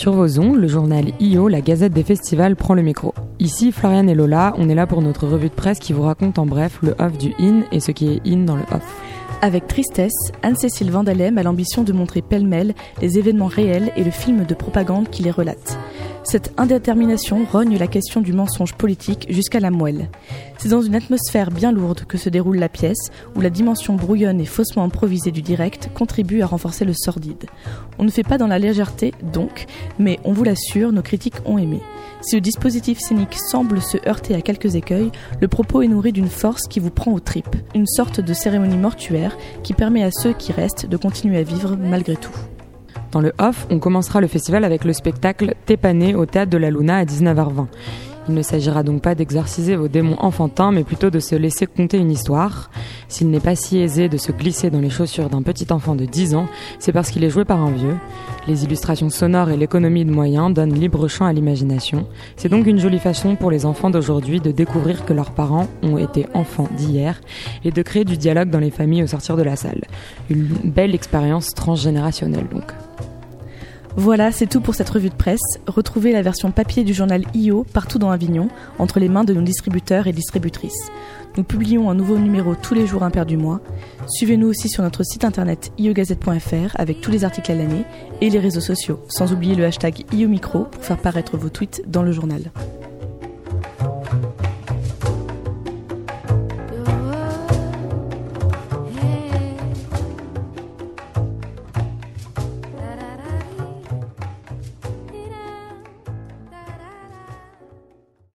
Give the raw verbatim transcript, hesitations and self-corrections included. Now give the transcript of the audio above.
Sur vos ondes, le journal I O, la gazette des festivals, prend le micro. Ici, Floriane et Lola, on est là pour notre revue de presse qui vous raconte en bref le off du in et ce qui est in dans le off. Avec tristesse, Anne-Cécile Vandalem a l'ambition de montrer pêle-mêle les événements réels et le film de propagande qui les relate. Cette indétermination rogne la question du mensonge politique jusqu'à la moelle. C'est dans une atmosphère bien lourde que se déroule la pièce, où la dimension brouillonne et faussement improvisée du direct contribue à renforcer le sordide. On ne fait pas dans la légèreté, donc, mais on vous l'assure, nos critiques ont aimé. Si le dispositif scénique semble se heurter à quelques écueils, le propos est nourri d'une force qui vous prend aux tripes, une sorte de cérémonie mortuaire qui permet à ceux qui restent de continuer à vivre malgré tout. Dans le off, on commencera le festival avec le spectacle Tépané au Théâtre de la Luna à dix-neuf heures vingt. Il ne s'agira donc pas d'exorciser vos démons enfantins, mais plutôt de se laisser conter une histoire. S'il n'est pas si aisé de se glisser dans les chaussures d'un petit enfant de dix ans, c'est parce qu'il est joué par un vieux. Les illustrations sonores et l'économie de moyens donnent libre champ à l'imagination. C'est donc une jolie façon pour les enfants d'aujourd'hui de découvrir que leurs parents ont été enfants d'hier et de créer du dialogue dans les familles au sortir de la salle. Une belle expérience transgénérationnelle donc. Voilà, c'est tout pour cette revue de presse. Retrouvez la version papier du journal I O partout dans Avignon, entre les mains de nos distributeurs et distributrices. Nous publions un nouveau numéro tous les jours impairs du mois. Suivez-nous aussi sur notre site internet i o gazette point f r avec tous les articles à l'année et les réseaux sociaux, sans oublier le hashtag I O Micro pour faire paraître vos tweets dans le journal.